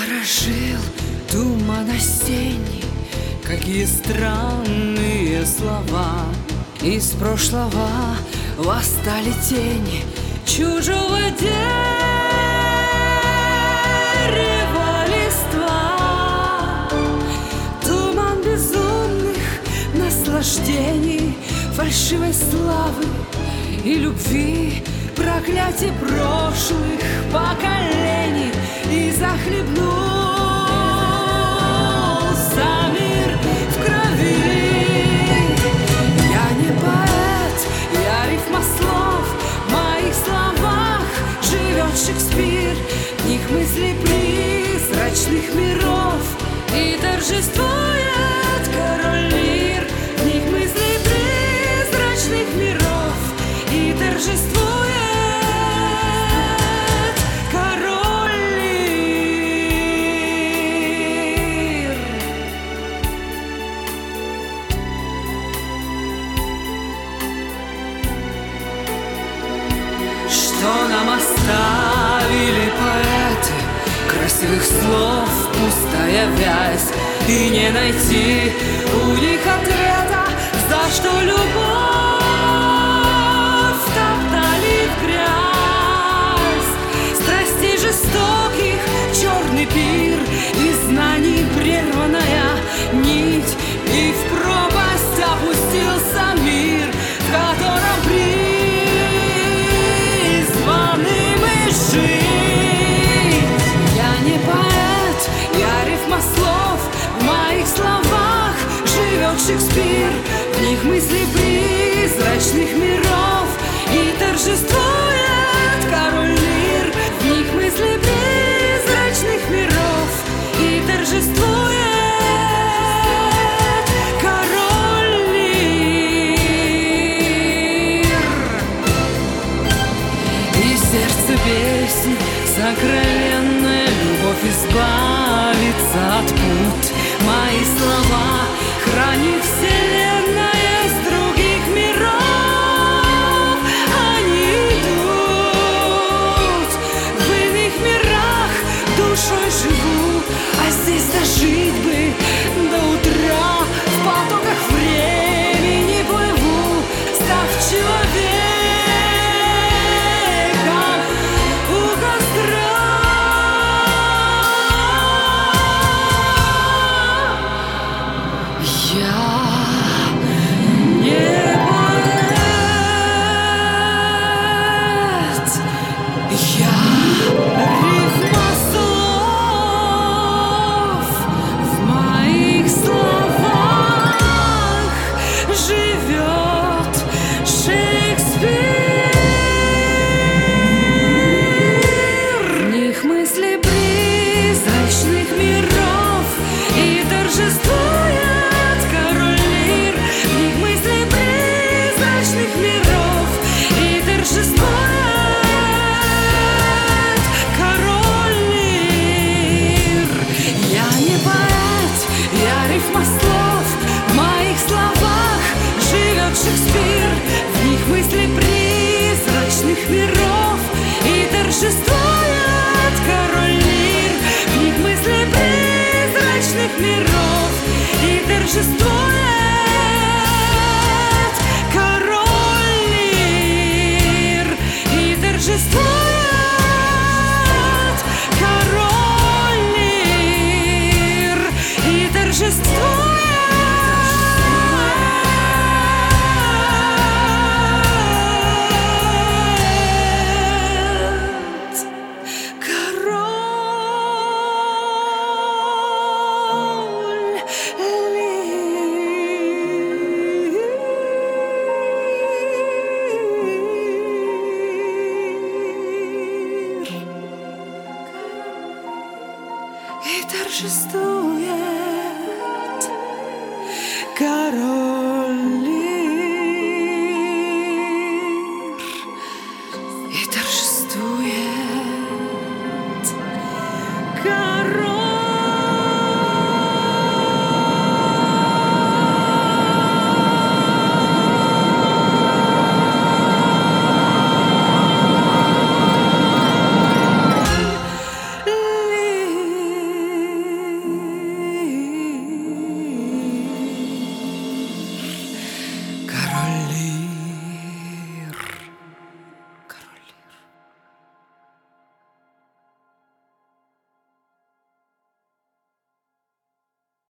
Ворожил туман осенний, какие странные слова. Из прошлого восстали тени чужого дерева листва. Туман безумных наслаждений, фальшивой славы и любви, проклятие прошлых поколений. И захлебнулся мир в крови. Я не поэт, я рифмослов, в моих словах живет Шекспир. В них мысли призрачных миров и торжествует король Лир. В них мысли призрачных миров и торжествует что нам оставили поэты. Красивых слов пустая вязь, и не найти у них ответа, за что любовь топтали в грязь. Страстей жестоких черный пир, и знаний прерванная нить, и в пропасть опустился мир, в котором я не поэт, я рифмослов, в моих словах живет Шекспир. В них мысли призрачных миров и торжествует король Лир. В них мысли призрачных миров и торжествует король Лир. И сердце песни сокровенная любовь избавится от пут. Мои слова хранит вселенная из других миров. Они идут в иных мирах, душой живу, а здесь дожить бы до утра. В потоках времени плыву, став человеком. Шекспир, в них мысли призрачных миров и торжествует король Лир. В них мысли призрачных миров и торжествует король Лир. И торжествует король Лир. И торжествует торжествует король.